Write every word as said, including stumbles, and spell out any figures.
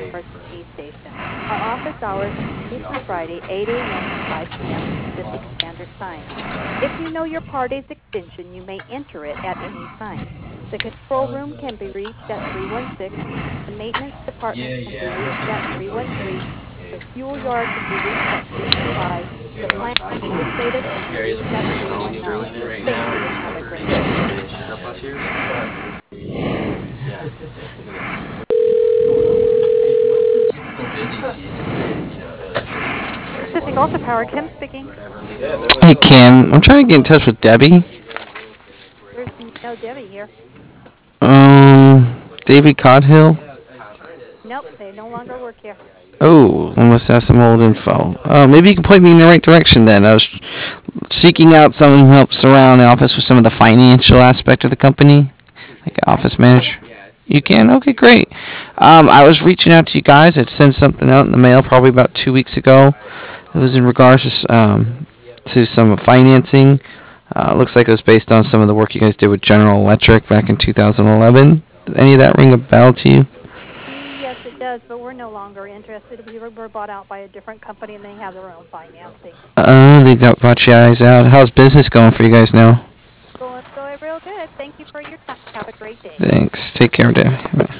North East Station. Our office hours are Monday through Friday, eight a.m. to five p.m. Pacific Standard Time. If you know your party's extension, you may enter it at any time. The control room can be reached at three one six. The maintenance department can be reached at three one three. The fuel yard can be reached at three two five. The plant administrative can be reached at three one nine. Thank you and have a great day. Pacific Ultra Power, Kim speaking. Hey Kim, I'm trying to get in touch with Debbie. There's no Debbie here. Um, David Codhill. Nope, they no longer work here. Oh, I must have some old info. Uh, maybe you can point me in the right direction then. I was seeking out someone who helps around the office with some of the financial aspect of the company, like office manager. You can? Okay, great. Um, I was reaching out to you guys. I'd sent something out in the mail probably about two weeks ago. It was in regards to, um, to some financing. Uh, looks like it was based on some of the work you guys did with General Electric back in two thousand eleven. Did any of that ring a bell to you? Yes, it does, but we're no longer interested. We were, were bought out by a different company, and they have their own financing. Oh, they got bought you guys out. How's business going for you guys now? Going, going real good. Thank you for your time. Have a great day. Thanks. Take care, Dave. Bye.